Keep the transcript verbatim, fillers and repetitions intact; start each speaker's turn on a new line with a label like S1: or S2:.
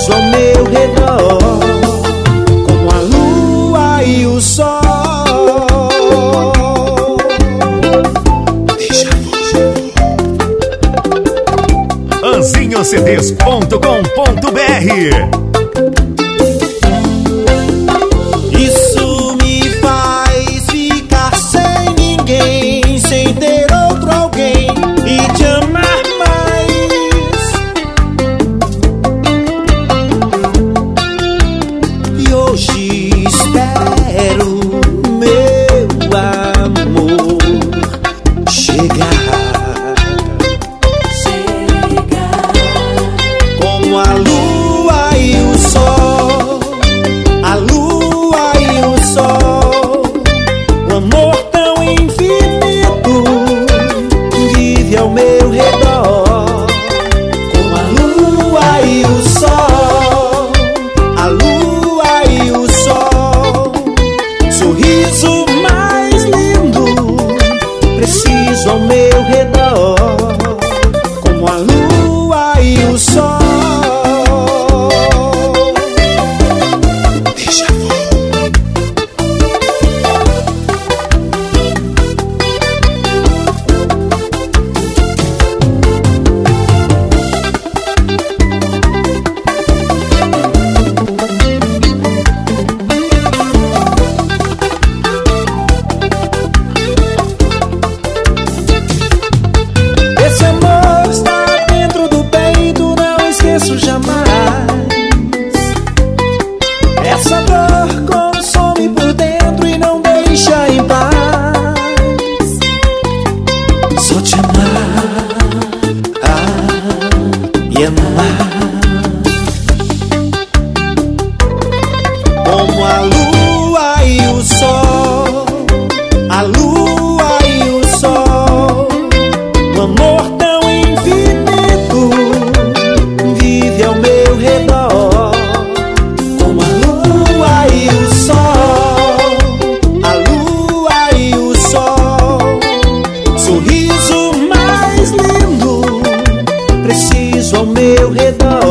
S1: preciso ao meu redor, como a lua e o sol.
S2: anzinho c d s ponto com ponto b r.
S1: Isso me faz ficar sem ninguém, sem ter outro alguém e te amar mais. E hoje espero meu amor chegar. Como a lua e o sol, a lua e o sol, o amor tão infinito vive ao meu redor. Como a lua e o sol, a lua e o sol, sorriso mais lindo, preciso ao meu redor. Como a lua e o sol. Esse amor está dentro do peito, não esqueço jamais. Essa dor consome por dentro e não deixa em paz. Só te amar, ah, e amar. Como a lua e o sol, a lua e o sol, o amor tão infinito vive ao meu redor. Como a lua e o sol, a lua e o sol, sorriso mais lindo, preciso ao meu redor.